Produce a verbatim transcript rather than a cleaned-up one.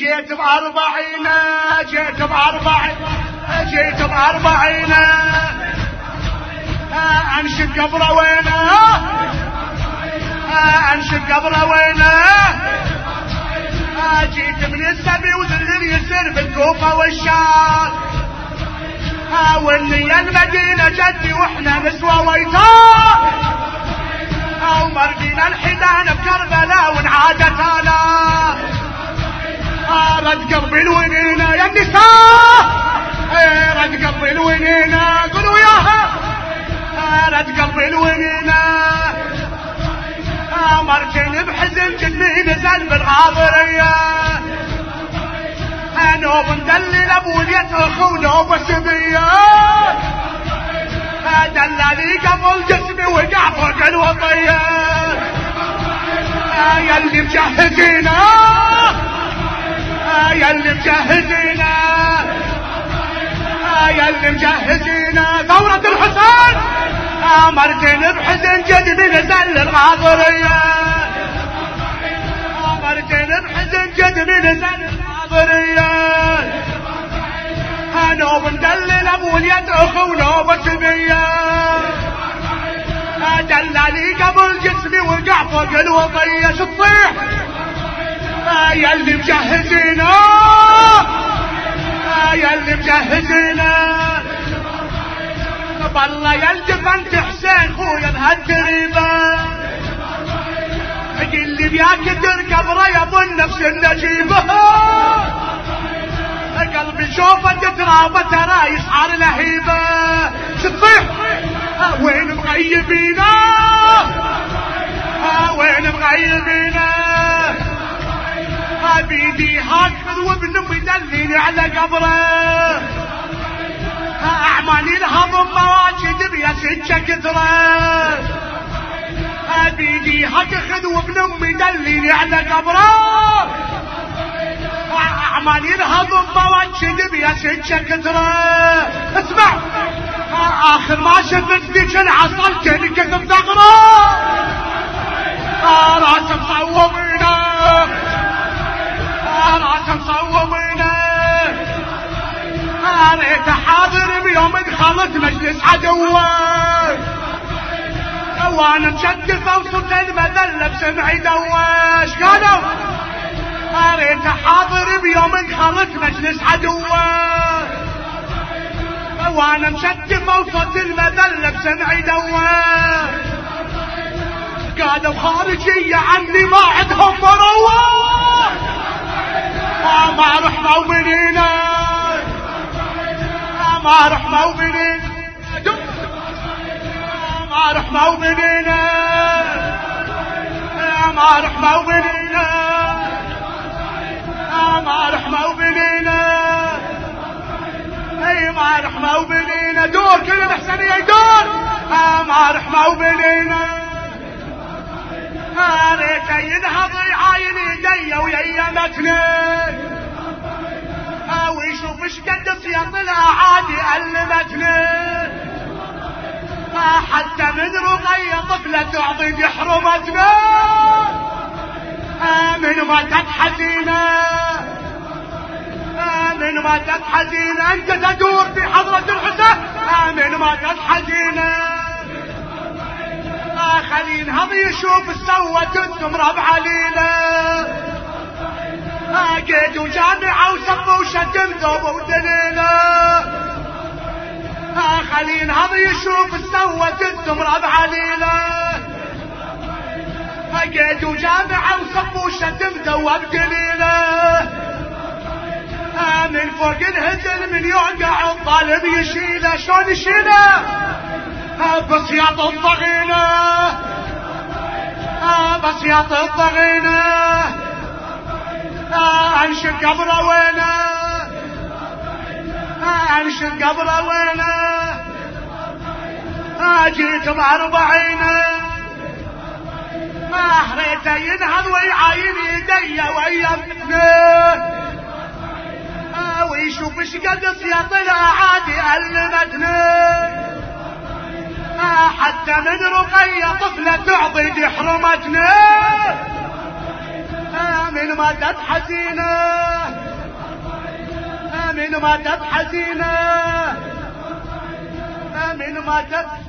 جيت بأربعين جيت بأربعين جيت بأربعين انشد قبره وينه انشد قبره وينه جيت من السبي وزلزل يسر بالكوفة والشام والنية المدينة جدي واحنا نسوى ويتام ومرقينا الحيدان بكربلاء وانعادت آلاف رد قلبي الونينة يا النساء رد قلبي الونينة قولوا وياها رد قلبي الونينة مرتين بحزن جدي نزل بالغاضرية نوب مدلل ابو اليت اخو نوب سبية دلالي قبل جسمي وقع فوق الوطية ياللي مجهزينا ياللي مجهزينا ياللي مجهزينا ثورة الحسين مرتين بحزن جدي نزل الغاضرية مرتين بحزن جدي نزل الغاضرية نوب مدلل ابو اليد اخو نوب سبية دلالي قبل جسمي وقع فوق الوطية شو تصيح ياللي مجهزينا ياللي مجهزينا بالله يلجف انت حسين خويا بهالدريبة اللي بياك تركب رياض النفس النجيبة قلبي شوفه تترابى ترى يسعر لهيبة شتصيح وين مغيبينا وين مغيبينا بيدي هاكذ وابن امي دليني على قبره اعمالي الهضم مواجد بيا سجة كثرة بيدي هاكذ وابن امي دليني على قبره اعمالي الهضم مواجد بيا سجة كثرة اسمع اخر ما شفت ذيك العصا كذب ثغره راس مصوبينا راس مصوبينا ريت حاضر بيوم دخلت مجلس عدوه وانا مشدف وصلت المذله بسمعي دواش قالوا ريت حاضر بيوم دخلت مجلس عدوه وانا مشدف وصلت المذله بسمعي دواش قالوا خارجيه عني ما عندهم مروه ما رحموا منينا ما رحموا منينا ما رحموا منينا ما رحموا منينا ما رحموا منينا اي ما رحموا منينا دور كل الحسنية يدور ما رحموا منينا ريت ينهض يعاين يدي ويمتني ويشوف ايش قد سياط عادي علمتني حتى من رقية طفلة تعضد حرمتنا من ما تتحزينا من ما تتحزينا انت تدور في حضرة الحسين من ما تتحزينا خلين هم يشوف السوة تنتم ربع علينا قيدوا جامعة وسبوا وشتم ذوب ودلينا خلين هم يشوف السوة تنتم ربع علينا قيدوا جامعة وسبوا وشتم ذوب دلينا من فوق الهزل من يوقع الظالم يشيله شلون يشيله بسياط الضغينة بسياط الضغينة انشد قبره وينه انشد قبره وينه جيت بأربعين ريته ينهض ويعاين يدي ويمتني ويشوف ايش قد سيطلع عادي علمتني حتى من رقية طفلة تعضد حرمتني من مدة حزينة من ماتت حزينة من ماتت